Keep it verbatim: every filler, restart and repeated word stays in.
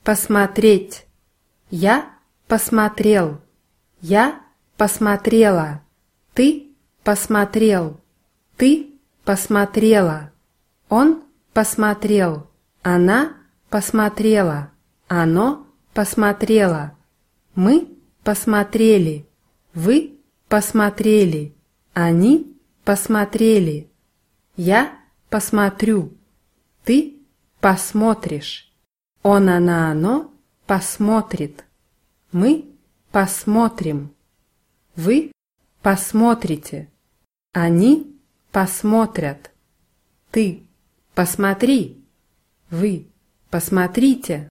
Посмотреть. Я посмотрел. Я посмотрела. Ты посмотрел. Ты посмотрела. Он посмотрел. Она посмотрела. Оно посмотрело. Мы посмотрели. Вы посмотрели. Они посмотрели. Я посмотрю. Ты посмотришь. Он, она, оно посмотрит. Мы посмотрим. Вы посмотрите. Они посмотрят. Ты посмотри. Вы посмотрите.